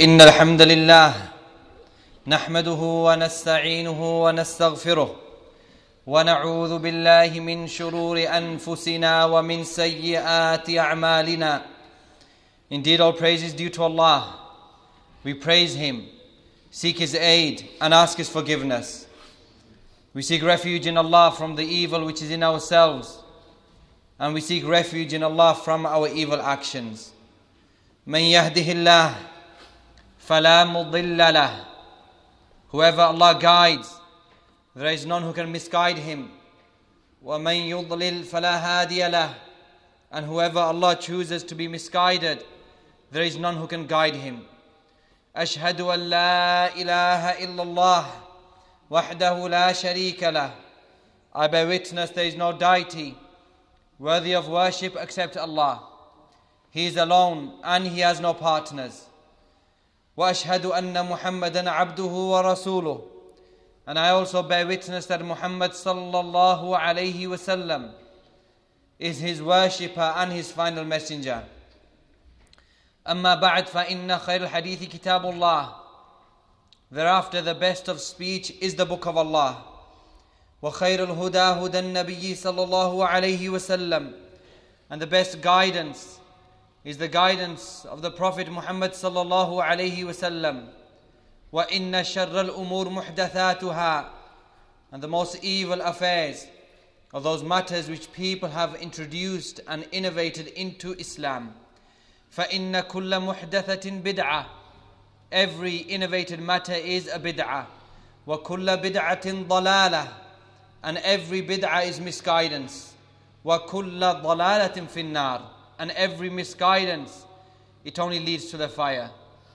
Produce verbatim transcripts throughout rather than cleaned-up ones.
إن الحمد لله نحمده ونستعينه ونستغفره ونعوذ بالله من شرور أنفسنا ومن سيئات أعمالنا. Indeed, all praise is due to Allah. We praise Him, seek His aid and ask His forgiveness. We seek refuge in Allah from the evil which is in ourselves, and we seek refuge in Allah from our evil actions. من يهده الله فلا مضل له. Whoever Allah guides, there is none who can misguide him. وَمَن يُضْلِلْ فَلَا هَادِيَ لَهُ. And whoever Allah chooses to be misguided, there is none who can guide him. أشهد أن لا إله إلا الله وحده لا شريك له. I bear witness there is no deity worthy of worship except Allah. He is alone and He has no partners. وأشهد أن محمدا عبده ورسوله. And I also bear witness that Muhammad sallallahu alayhi wasallam is His worshipper and His final messenger. أما بعد فإن خير الحديث كتاب الله. Thereafter the best of speech is the book of Allah. وخير الهدى هدى النبي صلى الله عليه وسلم. And the best guidance is the guidance of the Prophet Muhammad sallallahu alayhi wasallam. وَإِنَّ شَرَّ الْأُمُورِ مُحْدَثَاتُهَا. And the most evil affairs are those matters which people have introduced and innovated into Islam. فَإِنَّ كُلَّ مُحْدَثَةٍ بِدْعَةٍ. Every innovated matter is a bid'ah. وَكُلَّ بِدْعَةٍ ضَلَالَةٍ. And every bid'ah is misguidance. وَكُلَّ ضَلَالَةٍ فِي النَّارِ. And every misguidance, it only leads to the fire.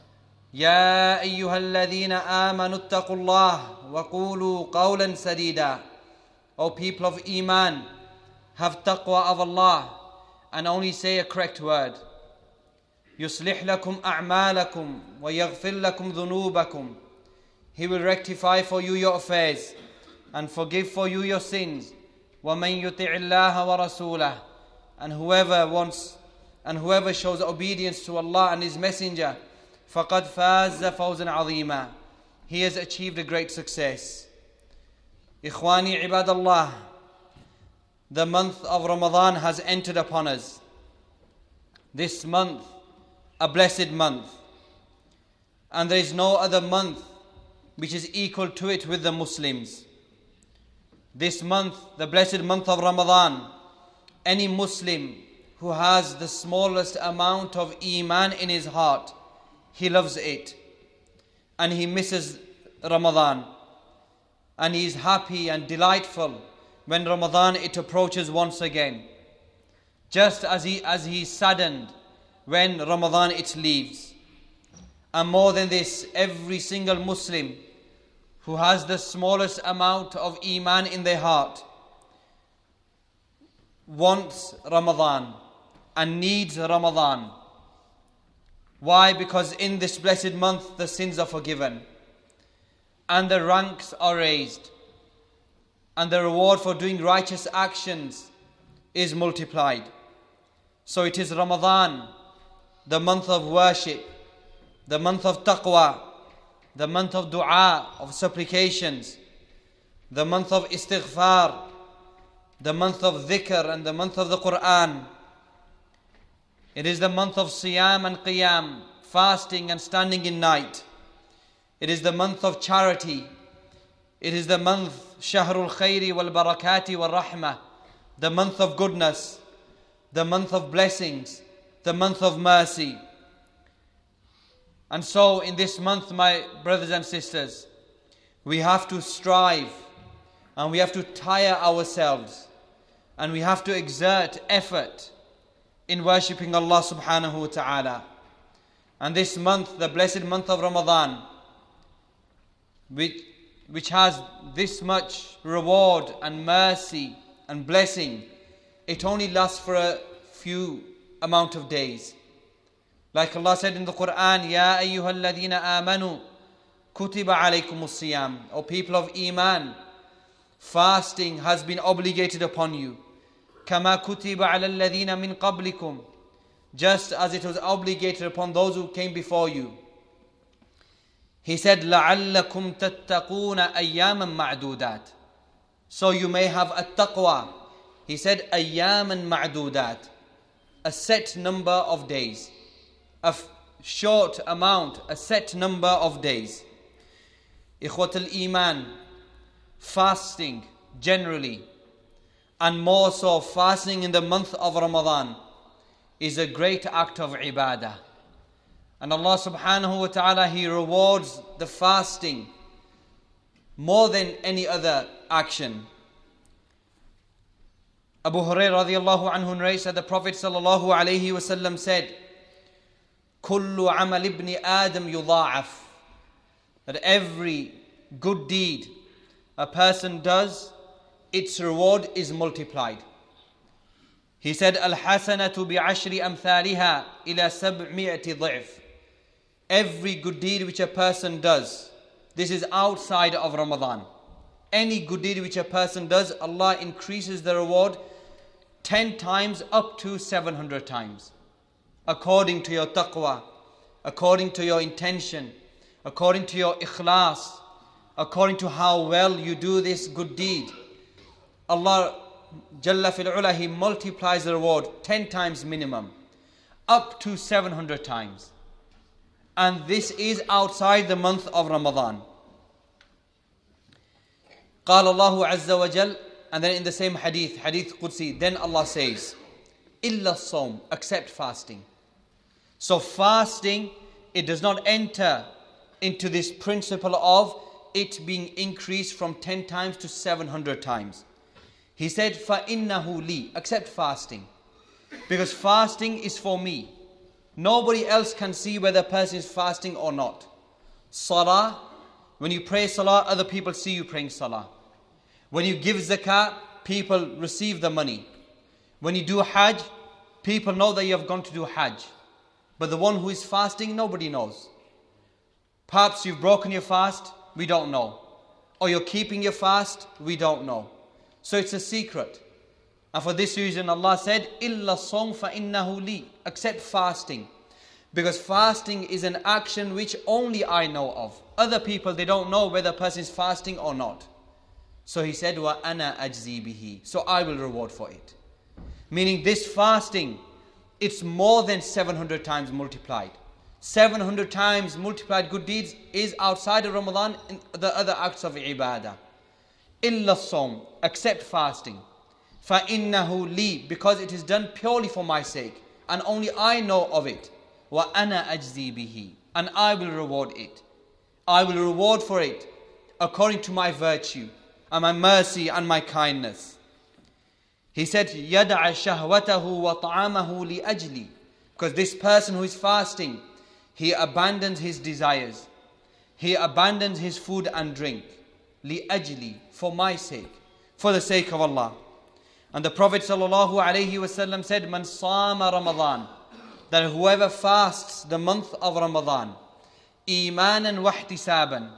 يا أيها الذين آمنوا اتقوا الله وقولوا قولا سديدا. O people of Iman, have taqwa of Allah and only say a correct word. يصلح لكم أعمالكم ويغفر لكم ذنوبكم. He will rectify for you your affairs and forgive for you your sins. ومن يطع الله ورسوله. And whoever wants and whoever shows obedience to Allah and His Messenger, فَقَدْ فَازَ فَوْزًا عَظِيمًا. He has achieved a great success. إخواني عباد الله. The month of Ramadan has entered upon us. This month, a blessed month. And there is no other month which is equal to it with the Muslims. This month, the blessed month of Ramadan, any Muslim who has the smallest amount of Iman in his heart, he loves it. And he misses Ramadan. And he is happy and delightful when Ramadan it approaches once again. Just as he, as he is saddened when Ramadan it leaves. And more than this, every single Muslim who has the smallest amount of Iman in their heart wants Ramadan and needs Ramadan. Why? Because in this blessed month the sins are forgiven and the ranks are raised and the reward for doing righteous actions is multiplied. So it is Ramadan, the month of worship, the month of taqwa, the month of dua, of supplications, the month of istighfar, the month of dhikr and the month of the Quran. It is the month of siyam and qiyam, fasting and standing in night. It is the month of charity. It is the month shahrul khayri wal barakati wal rahmah, the month of goodness, the month of blessings, the month of mercy. And so in this month, my brothers and sisters, we have to strive and we have to tire ourselves and we have to exert effort in worshipping Allah subhanahu wa ta'ala. And this month, the blessed month of Ramadan, which, which has this much reward and mercy and blessing, it only lasts for a few amount of days. Like Allah said in the Quran, Ya ayyuha alladhina amanu kutiba alaykumus siyam. O people of Iman, fasting has been obligated upon you. كما كتب على الذين من قبلكم. Just as it was obligated upon those who came before you. He said, لَعَلَّكُمْ تَتَّقُونَ أَيَّامًا مَعْدُودَاتٍ. So you may have a taqwa. He said, أَيَّامًا مَعْدُودَاتٍ. A set number of days. A f- short amount, a set number of days. Ikhwatul Iman, fasting generally, and more so fasting in the month of Ramadan, is a great act of ibadah. And Allah subhanahu wa ta'ala, He rewards the fasting more than any other action. Abu Hurairah radiallahu anhu narrates that the Prophet sallallahu alayhi wa sallam said, Kullu amal ibn Adam yudha'af. That every good deed a person does, its reward is multiplied. He said, Al-hasanatu bi'ashri amthaliha ila sab'mi'ati dha'f. Every good deed which a person does, this is outside of Ramadan. Any good deed which a person does, Allah increases the reward ten times up to seven hundred times. According to your taqwa, according to your intention, according to your ikhlas, according to how well you do this good deed. Allah Jalla fil Ula, He multiplies the reward ten times minimum, up to seven hundred times. And this is outside the month of Ramadan. قال الله عز وجل, and then in the same hadith, hadith Qudsi, then Allah says, إِلَّا الصَّوْمِ, except fasting. So fasting, it does not enter into this principle of it being increased from ten times to seven hundred times. He said, فَإِنَّهُ لِي, except fasting. Because fasting is for me. Nobody else can see whether a person is fasting or not. Salah, when you pray salah, other people see you praying salah. When you give zakah, people receive the money. When you do hajj, people know that you have gone to do hajj. But the one who is fasting, nobody knows. Perhaps you've broken your fast, we don't know. Or you're keeping your fast, we don't know. So it's a secret. And for this reason Allah said, إِلَّا الصَّوْمَ فَإِنَّهُ لِي, except fasting. Because fasting is an action which only I know of. Other people, they don't know whether a person is fasting or not. So He said, وَأَنَا أَجْزِي بِهِ, so I will reward for it. Meaning this fasting, it's more than seven hundred times multiplied. seven hundred times multiplied good deeds is outside of Ramadan in the other acts of ibadah. إِلَّا الصَّوْمَ, except fasting. فَإِنَّهُ لِي, because it is done purely for my sake, and only I know of it. وَأَنَا أَجْزِي بِهِ, and I will reward it. I will reward for it according to my virtue, and my mercy, and my kindness. He said, يَدَعَ شَهْوَتَهُ وَطَعَامَهُ لِأَجْلِي, because this person who is fasting, he abandons his desires. He abandons his food and drink. لِأَجْلِي, for my sake, for the sake of Allah. And the Prophet ﷺ said, مَنْ صَامَ رَمَضَانَ, that whoever fasts the month of Ramadan, إِيمَانًا وَاحْتِسَابًا,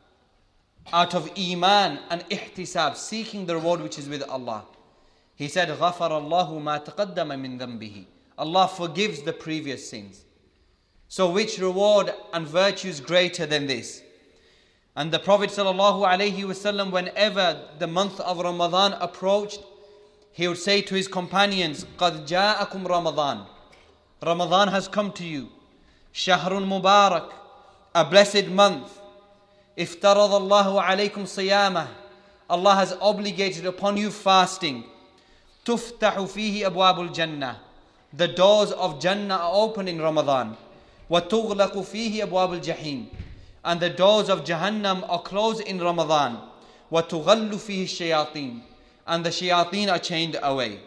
out of iman and ihtisab, seeking the reward which is with Allah. He said, غَفَرَ اللَّهُ مَا تَقَدَّمَ مِنْ ذَنْبِهِ, Allah forgives the previous sins. So which reward and virtue is greater than this? And the Prophet ﷺ, whenever the month of Ramadan approached, he would say to his companions, قَدْ جَاءَكُمْ رَمَضَانَ, Ramadan has come to you. شَهْرٌ مُبَارَكٌ, a blessed month. افترض الله عليكم صيامه, Allah has obligated upon you fasting. تفتح فيه أبواب الجنة, the doors of Jannah are open in Ramadan. وتغلق فيه أبواب الجحيم, and the doors of Jahannam are closed in Ramadan. وتغل فيه الشياطين, and the shayateen are chained away.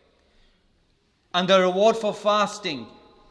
And the reward for fasting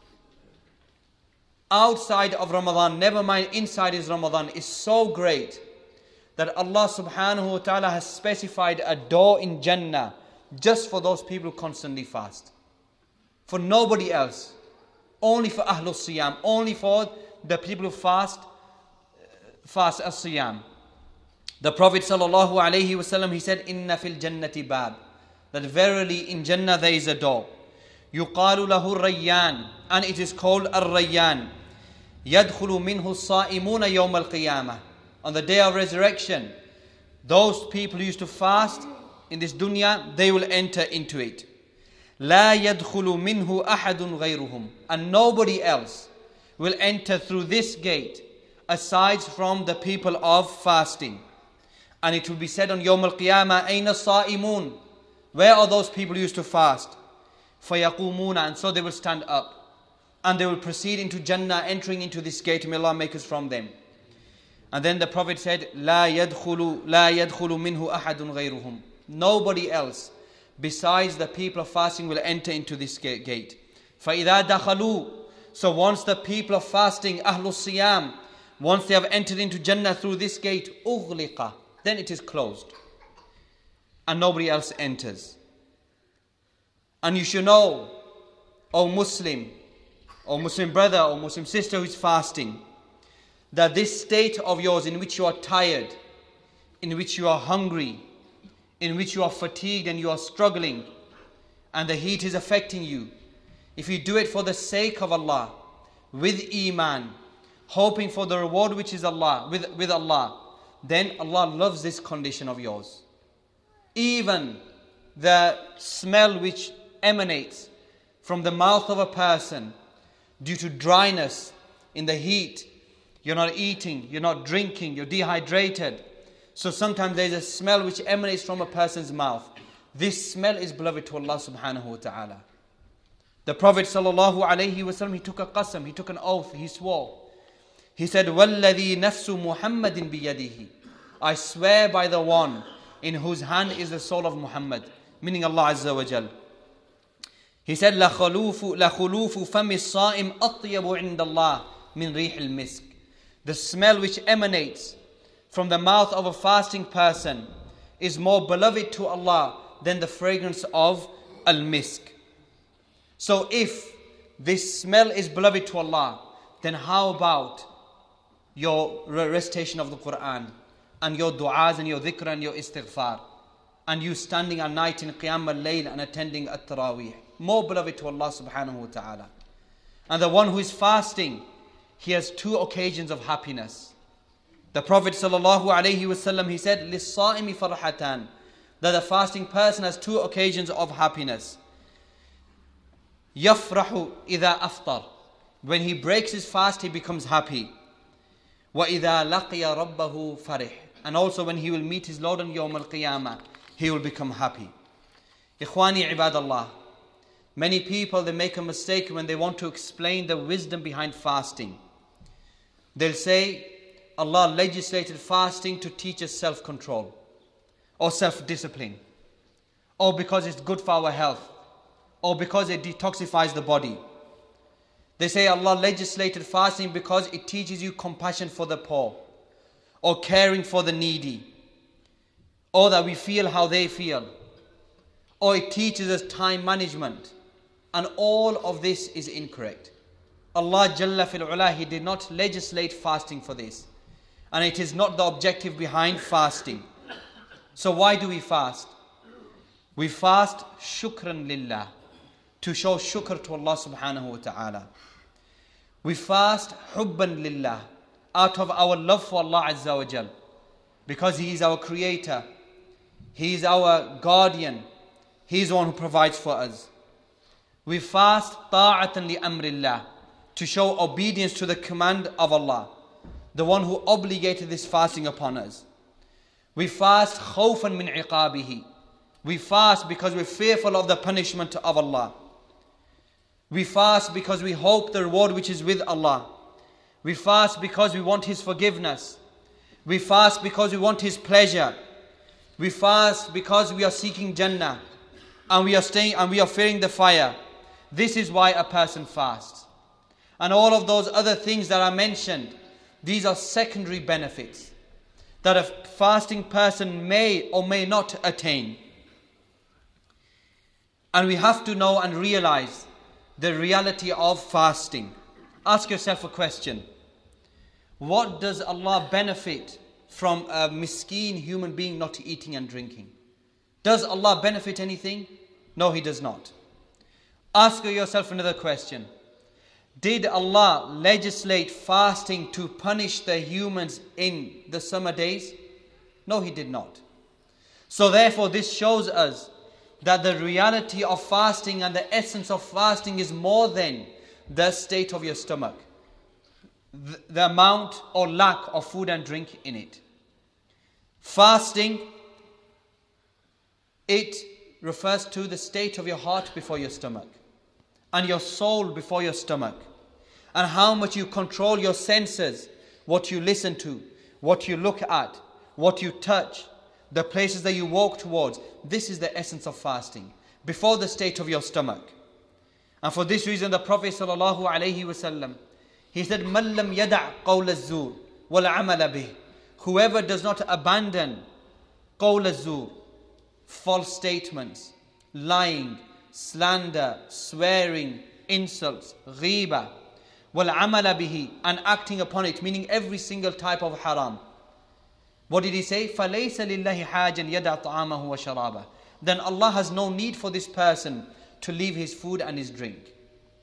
outside of Ramadan, never mind inside is Ramadan, is so great that Allah subhanahu wa ta'ala has specified a door in Jannah just for those people who constantly fast. For nobody else. Only for Ahlul Siyam. Only for the people who fast, fast as Siyam. The Prophet sallallahu alayhi wa sallam, he said, Inna fil jannati bab, that verily in Jannah there is a door. Yuqalu lahu Rayyan, and it is called Ar-Rayyan. يَدْخُلُ مِنْهُ الصَّائِمُونَ يَوْمَ الْقِيَامَةِ. On the day of resurrection, those people who used to fast in this dunya, they will enter into it. لَا يَدْخُلُ مِنْهُ أَحَدٌ غَيْرُهُم. And nobody else will enter through this gate aside from the people of fasting. And it will be said on Yawm al-Qiyamah, أَيْنَ الصَّائِمُونَ? Where are those people who used to fast? فَيَقُومُونَ. And so they will stand up. And they will proceed into Jannah, entering into this gate. May Allah make us from them. And then the Prophet said, لَا يَدْخُلُ لَا يَدْخُلُ مِنْهُ أَحَدٌ غَيْرُهُم. Nobody else besides the people of fasting will enter into this gate. فَإِذَا دَخَلُوا. So once the people of fasting, أَهْلُ الصِّيَامِ, once they have entered into Jannah through this gate, أُغْلِقَ. Then it is closed. And nobody else enters. And you should know, O Muslim, O Muslim brother, O Muslim sister who is fasting, that this state of yours in which you are tired, in which you are hungry, in which you are fatigued and you are struggling, and the heat is affecting you, if you do it for the sake of Allah, with Iman, hoping for the reward which is Allah, with, with Allah, then Allah loves this condition of yours. Even the smell which emanates from the mouth of a person due to dryness in the heat, you're not eating, you're not drinking, you're dehydrated. So sometimes there's a smell which emanates from a person's mouth. This smell is beloved to Allah subhanahu wa ta'ala. The Prophet sallallahu alayhi wasallam, he took a qasam, he took an oath, he swore. He said, وَالَّذِي نَفْسُ مُحَمَّدٍ بِيَدِهِ. I swear by the one in whose hand is the soul of Muhammad, meaning Allah Azza wa Jal. He said, لَخُلُوفُ لَخُلُوفُ فَمِ الصَّائِمْ أَطْيَبُ عِنْدَ اللَّهِ مِنْ رِيحِ الْمِسْكِ. The smell which emanates from the mouth of a fasting person is more beloved to Allah than the fragrance of al-misk. So if this smell is beloved to Allah, then how about your recitation of the Quran and your du'as and your dhikr and your istighfar, and you standing at night in Qiyam al-Layl and attending at-Taraweeh? More beloved to Allah subhanahu wa ta'ala. And the one who is fasting, he has two occasions of happiness. The Prophet sallallahu alayhi wasallam, he said, لِلصَّائِمِ فَرْحَتَانِ, that the fasting person has two occasions of happiness. يَفْرَحُ إِذَا أَفْطَرَ. When he breaks his fast, he becomes happy. وَإِذَا لَقِيَ رَبَّهُ فَرِحْ. And also when he will meet his Lord on Yawm al-Qiyamah, he will become happy. Ikhwani ibadallah. Many people, they make a mistake when they want to explain the wisdom behind fasting. They'll say, Allah legislated fasting to teach us self-control or self-discipline, or because it's good for our health, or because it detoxifies the body. They say Allah legislated fasting because it teaches you compassion for the poor, or caring for the needy, or that we feel how they feel, or it teaches us time management. And all of this is incorrect. Allah Jalla fil Ula, He did not legislate fasting for this. And it is not the objective behind fasting. So why do we fast? We fast shukran lillah, to show shukr to Allah subhanahu wa ta'ala. We fast hubban lillah, out of our love for Allah Azza wa Jal, because He is our creator, He is our guardian, He is the one who provides for us. We fast ta'atan li amrillah, to show obedience to the command of Allah, the one who obligated this fasting upon us. We fast khawfan min iqabihi. We fast because we're fearful of the punishment of Allah. We fast because we hope the reward which is with Allah. We fast because we want His forgiveness. We fast because we want His pleasure. We fast because we are seeking Jannah, and we are staying and we are fearing the fire. This is why a person fasts. And all of those other things that are mentioned, these are secondary benefits that a fasting person may or may not attain. And we have to know and realize the reality of fasting. Ask yourself a question. What does Allah benefit from a miskeen human being not eating and drinking? Does Allah benefit anything? No, He does not. Ask yourself another question. Did Allah legislate fasting to punish the humans in the summer days? No, He did not. So therefore this shows us that the reality of fasting and the essence of fasting is more than the state of your stomach, the, the amount or lack of food and drink in it. Fasting, it refers to the state of your heart before your stomach and your soul before your stomach, and how much you control your senses, what you listen to, what you look at, what you touch, the places that you walk towards. This is the essence of fasting, before the state of your stomach. And for this reason the Prophet sallallahu alaihi wasallam, he said, "Man lam yada' qawl az-zur wal 'amala bih." Whoever does not abandon qawl az-zur, false statements, lying, slander, swearing, insults, ghiba, wal 'amala bihi, and acting upon it, meaning every single type of haram. What did he say? فَلَيْسَ لِلَّهِ حَاجًا يَدَعْ طَعَامَهُ وَشَرَابَهُ. Then Allah has no need for this person to leave his food and his drink.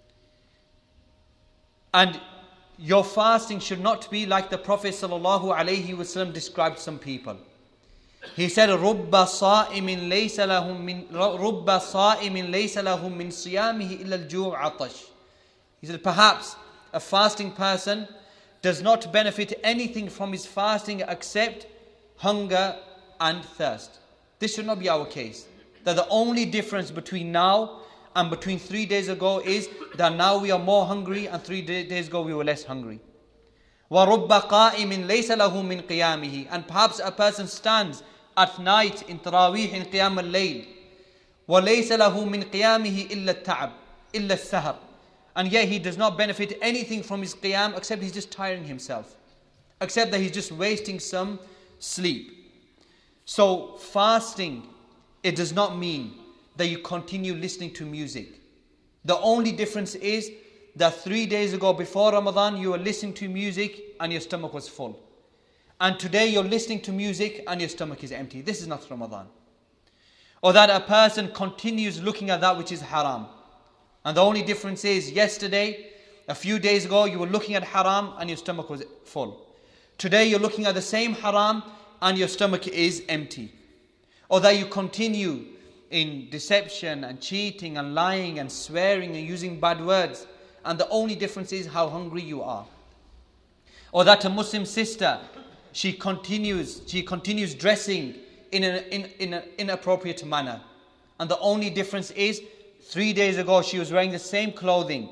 And your fasting should not be like the Prophet sallallahu alaihi wasallam described some people. He said, رُبَّ صَائِمٍ لَيْسَ لَهُم مِّن رُبَّ صَائِمٍ لَيْسَ لَهُم مِّن صِيَامِهِ إِلَّا الْجُوعُ عَطَشٍ. He said, perhaps a fasting person does not benefit anything from his fasting except hunger and thirst. This should not be our case. That the only difference between now and between three days ago is that now we are more hungry and three days ago we were less hungry. وَرُبَّ قَائِمٍ لَيْسَ لَهُ مِنْ قِيَامِهِ. And perhaps a person stands at night in Taraweeh, in Qiyam al-Layl, وَلَيْسَ لَهُ مِنْ قِيَامِهِ إِلَّا التَّعَبِ إِلَّا السَّهَرِ. And yet he does not benefit anything from his qiyam except he's just tiring himself, except that he's just wasting some sleep. So fasting, it does not mean that you continue listening to music. The only difference is that three days ago before Ramadan you were listening to music and your stomach was full, and today you're listening to music and your stomach is empty. This is not Ramadan. Or that a person continues looking at that which is haram, and the only difference is yesterday, a few days ago, you were looking at haram and your stomach was full. Today you're looking at the same haram and your stomach is empty. Or that you continue in deception and cheating and lying and swearing and using bad words, and the only difference is how hungry you are. Or that a Muslim sister, she continues, she continues dressing in an in, in an inappropriate manner, and the only difference is three days ago she was wearing the same clothing,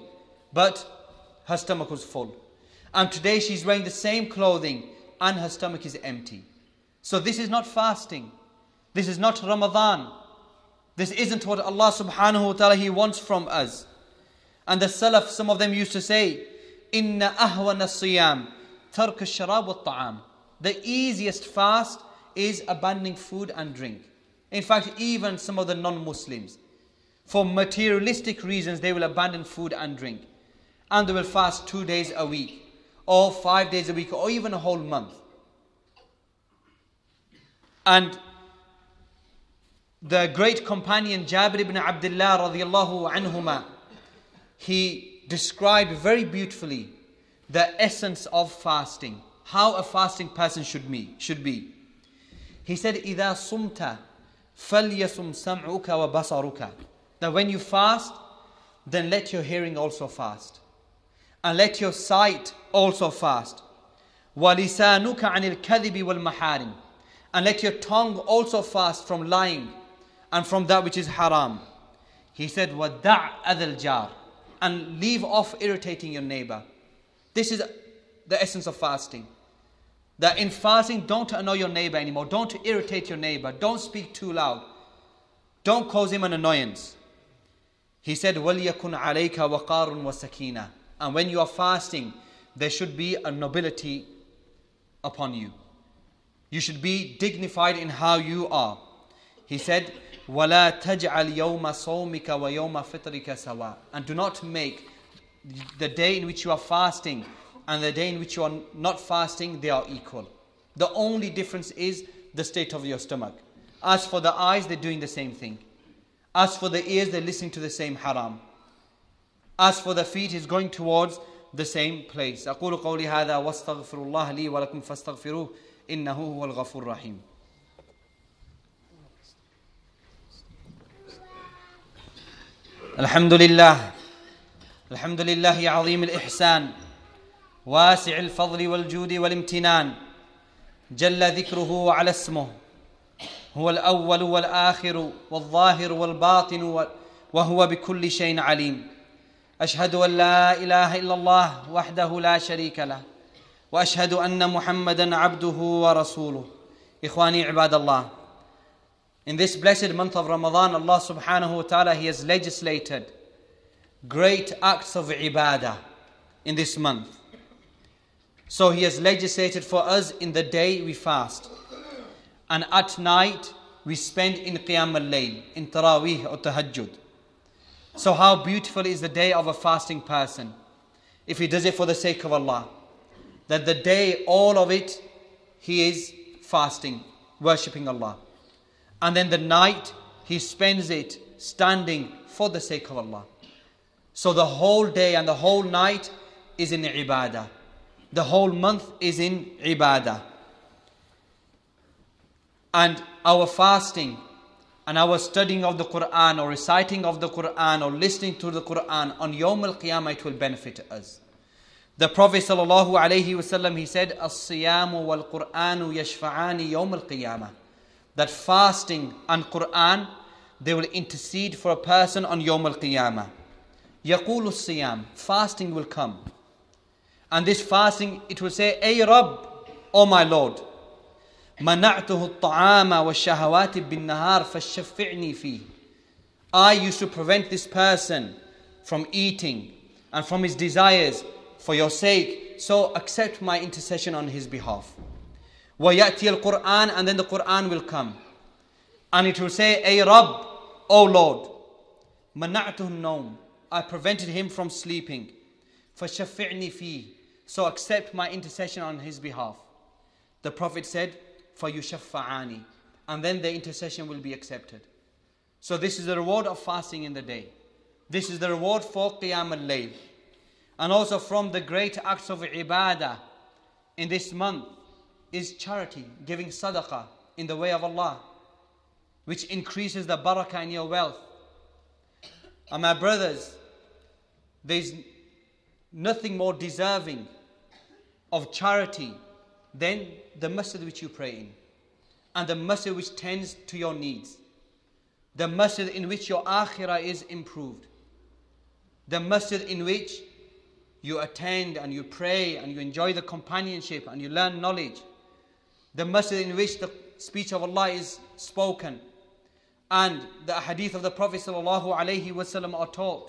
but her stomach was full. And today she's wearing the same clothing and her stomach is empty. So this is not fasting. This is not Ramadan. This isn't what Allah subhanahu wa ta'ala He wants from us. And the Salaf, some of them used to say, Inna ahwana siyam tark al-sharab wal-ta'am. The easiest fast is abandoning food and drink. In fact, even some of the non-Muslims, for materialistic reasons, they will abandon food and drink. And they will fast two days a week, or five days a week, or even a whole month. And the great companion Jabir ibn Abdullah radiallahu anhuma, he described very beautifully the essence of fasting, how a fasting person should be. Should be. He said, إِذَا صُمْتَ فَلْيَصُمْ سَمْعُكَ وَبَصَرُكَ. That when you fast, then let your hearing also fast, and let your sight also fast. وَلِسَانُكَ عَنِ الْكَذِبِ وَالْمَحَارِمِ. And let your tongue also fast from lying and from that which is haram. He said, وَدَعْ أَذَى الْجَارِ. And leave off irritating your neighbor. This is the essence of fasting. That in fasting, don't annoy your neighbor anymore. Don't irritate your neighbor. Don't speak too loud. Don't cause him an annoyance. He said, وَلْيَكُنْ عَلَيْكَ وَقَارٌ وَسَكِينَةٌ. And when you are fasting, there should be a nobility upon you. You should be dignified in how you are. He said, وَلَا تَجْعَلْ يَوْمَ صَوْمِكَ وَيَوْمَ فِطْرِكَ سَوَاءً. And do not make the day in which you are fasting and the day in which you are not fasting, they are equal. The only difference is the state of your stomach. As for the eyes, they're doing the same thing. As for the ears, they're listening to the same haram. As for the feet, is going towards the same place. أقول قولي هذا واستغفر الله لي ولكم فاستغفروه إنه هو الغفور الرحيم. الحمد لله الحمد لله عظيم الإحسان واسع الفضل والجود والامتنان جل ذكره وعلى اسمه هو الأول والآخر والظاهر والباطن وهو بكل شيء عليم. أشهد أن لا إله إلا الله وحده لا شريك له وأشهد أن محمدا عبده ورسوله. إخواني عباد الله, in this blessed month of Ramadan, Allah subhanahu wa ta'ala, He has legislated great acts of ibadah in this month. So He has legislated for us in the day we fast, and at night we spend in Qiyam al-Layl, in Taraweeh or Tahajjud. So how beautiful is the day of a fasting person if he does it for the sake of Allah. That the day, all of it, he is fasting, worshipping Allah. And then the night, he spends it standing for the sake of Allah. So the whole day and the whole night is in ibadah. The whole month is in ibadah. And our fasting and our studying of the Quran or reciting of the Quran or listening to the Quran on Yawm al-Qiyamah, it will benefit us. The Prophet sallallahu alaihi wasallam, he said, "As-siyamu wal-Qur'anu yashfa'ani Yawm al-Qiyamah." That fasting and Quran, they will intercede for a person on Yawm al-Qiyamah. Yaqulu as-siyam, fasting will come. And this fasting, it will say, "Ay Rabb, O my Lord, منعته الطعام والشهوات بالنهار فشفعني فيه." I used to prevent this person from eating and from his desires for your sake, so accept my intercession on his behalf. وَيَأْتِي الْقُرْآنِ, and then the Quran will come. And it will say, "Ay Rabb, O Lord, منعته النوم, I prevented him from sleeping. فشفعني فيه, so accept my intercession on his behalf." The Prophet said, فَيُشَفَّعَانِ, and then the intercession will be accepted. So this is the reward of fasting in the day. This is the reward for Qiyam al-Layl. And also from the great acts of ibadah in this month is charity, giving sadaqah in the way of Allah, which increases the barakah in your wealth. And my brothers, there is nothing more deserving of charity than the masjid which you pray in, and the masjid which tends to your needs, the masjid in which your akhirah is improved, the masjid in which you attend and you pray and you enjoy the companionship and you learn knowledge, the masjid in which the speech of Allah is spoken and the hadith of the Prophet sallallahu alaihi wasallam are taught.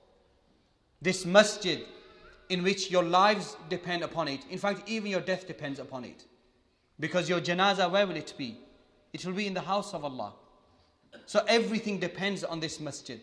This masjid in which your lives depend upon it. In fact, even your death depends upon it. Because your janazah, where will it be? It will be in the house of Allah. So everything depends on this masjid.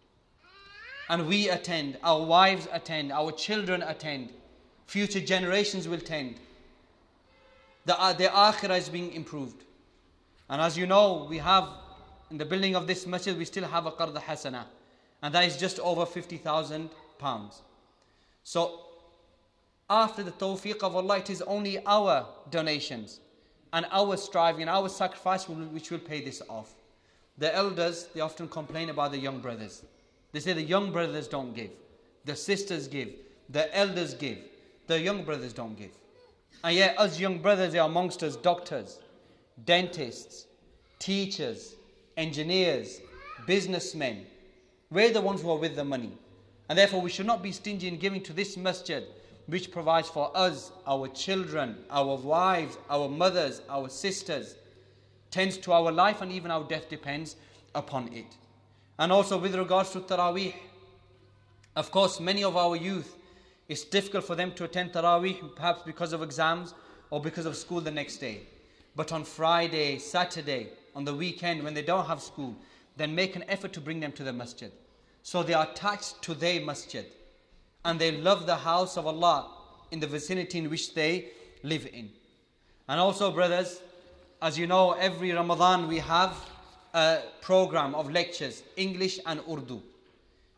And we attend, our wives attend, our children attend, future generations will attend. The, uh, their akhirah is being improved. And as you know, we have, in the building of this masjid, we still have a qard hasana. And that is just over fifty thousand pounds. So, after the tawfiq of Allah, it is only our donations and our striving and our sacrifice which will pay this off. The elders, they often complain about the young brothers. They say the young brothers don't give. The sisters give. The elders give. The young brothers don't give. And yet, us young brothers, they are amongst us doctors, dentists, teachers, engineers, businessmen. We're the ones who are with the money. And therefore we should not be stingy in giving to this masjid, which provides for us, our children, our wives, our mothers, our sisters, tends to our life, and even our death depends upon it. And also with regards to Taraweeh, of course many of our youth, it's difficult for them to attend Taraweeh, perhaps because of exams or because of school the next day. But on Friday, Saturday, on the weekend when they don't have school, then make an effort to bring them to the masjid. So they are attached to their masjid and they love the house of Allah in the vicinity in which they live in. And also, brothers, as you know, every Ramadan we have a program of lectures, English and Urdu.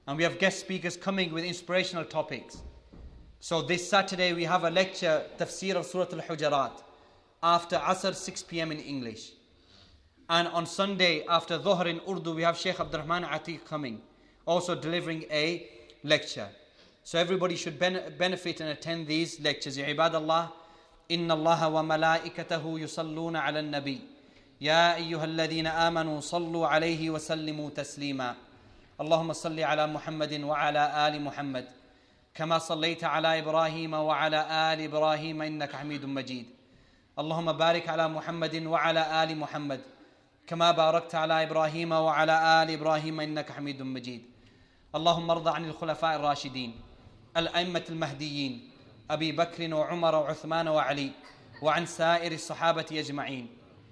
And we have guest speakers coming with inspirational topics. So this Saturday we have a lecture, Tafsir of Surah Al-Hujarat, after Asr, six p m in English. And on Sunday, after Dhuhr in Urdu, we have Sheikh Abdul Rahman Atiq coming, also delivering a lecture. So everybody should ben- benefit and attend these lectures. Ya ibadallah, inna Allah wa malaikatahu yusalluna ala nabi. Ya ayyuhal ladhina amanu sallu alayhi wa sallimu taslima. Allahumma salli ala Muhammadin wa ala ali Muhammad. Kama sallayta ala Ibrahim wa ala ali Ibrahim innaka hamidun majid. Allahumma barik ala Muhammadin wa ala ali Muhammad. كما باركت على إبراهيم وعلى آل إبراهيم إنك حميد مجيد. اللهم ارض عن الخلفاء الراشدين الأئمة المهديين أبي بكر وعمر وعثمان وعلي وعن سائر الصحابة أجمعين.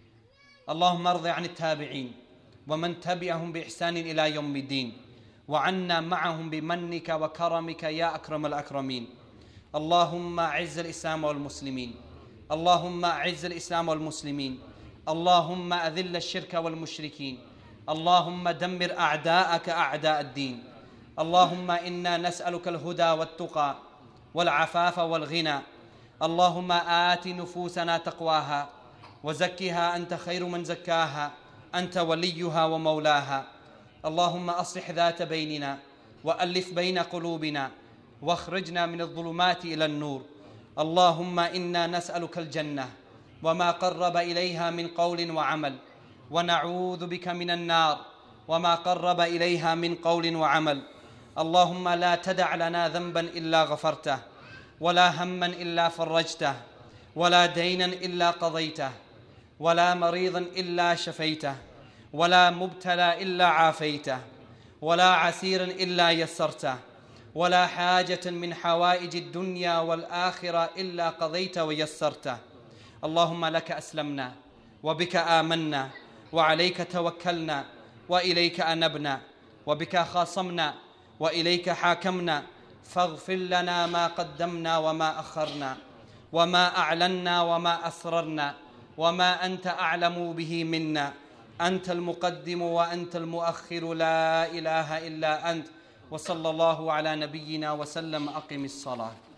اللهم ارض عن التابعين ومن تبعهم بإحسان إلى يوم الدين وعنا معهم بمنك وكرمك يا أكرم الأكرمين. اللهم أعز الإسلام والمسلمين. اللهم أعز الإسلام والمسلمين. اللهم أذل الشرك والمشركين. اللهم دمر أعداءك أعداء الدين. اللهم إنا نسألك الهدى والتقى والعفاف والغنى. اللهم آت نفوسنا تقواها وزكها أنت خير من زكاها أنت وليها ومولاها. اللهم أصلح ذات بيننا وألف بين قلوبنا واخرجنا من الظلمات إلى النور. اللهم إنا نسألك الجنة وما قرب إليها من قول وعمل ونعوذ بك من النار وما قرب إليها من قول وعمل. اللهم لا تدع لنا ذنبا إلا غفرته ولا هما إلا فرجته ولا دينا إلا قضيته ولا مريضا إلا شفيته ولا مبتلى إلا عافيته ولا عسيرا إلا يسرته ولا حاجة من حوائج الدنيا والآخرة إلا قضيت ويسرته. اللهم لك أسلمنا وبك آمنا وعليك توكلنا وإليك أنبنا وبك خاصمنا وإليك حاكمنا. فاغفر لنا ما قدمنا وما أخرنا وما أعلنا وما أسررنا وما أنت أعلم به منا. أنت المقدم وأنت المؤخر لا إله إلا أنت. وصلى الله على نبينا وسلم. أقم الصلاة.